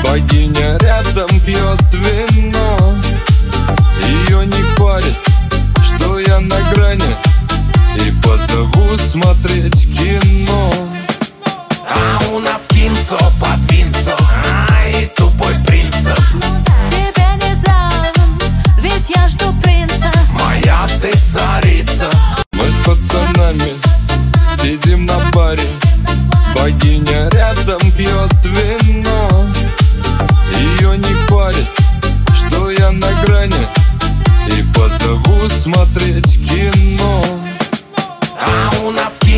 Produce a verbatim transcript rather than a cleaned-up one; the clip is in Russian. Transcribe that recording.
Богиня рядом пьет вино. Ее не парит, что я на грани, и позову смотреть кино. А у нас кинцо под винцо, а и тупой принцип. Тебе не дам, ведь я жду принца. Моя ты царица. Мы с пацанами сидим на баре. Богиня рядом пьет вино. Ее не парит, что я на грани, и позову смотреть кино. А у нас кинцо